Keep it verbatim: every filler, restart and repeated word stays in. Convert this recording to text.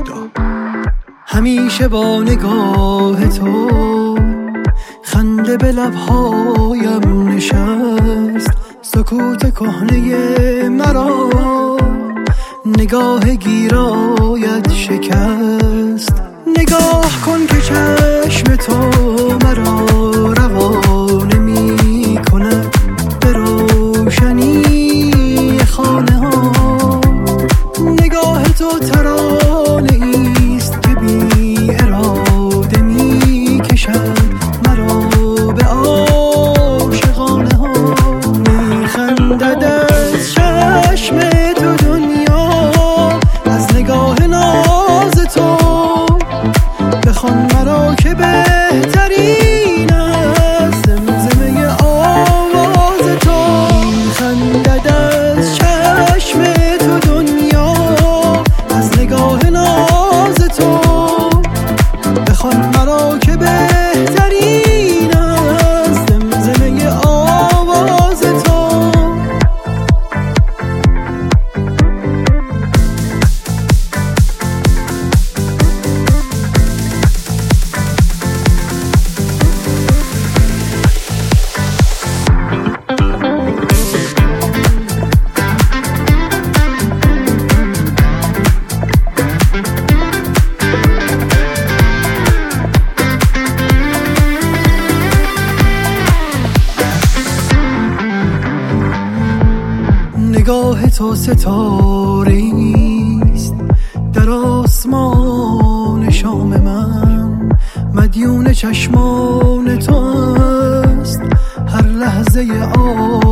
همیشه با نگاه تو خنده به لبهایم نشست، سکوت کهنه مرا نگاه گیرایت شکست. نگاه کن که چشم تو مرا روانه می کند به روشنی خانه ها. نگاه تو ترانه ایست که بی اراده می کشد مرا به عاشقانه ها. می خندد از چشم تو دنیا، از نگاه ناز تو بخوان مرا که بهترین است زمزمه آواز تو. می خندد از چشم تو دنیا، از نگاه ناز تو بخوان مرا که بهترین است زمزمه آواز تو. نگاه تو ستاره‌ایست در آسمان شام من، مدیون چشمان تو است هر لحظه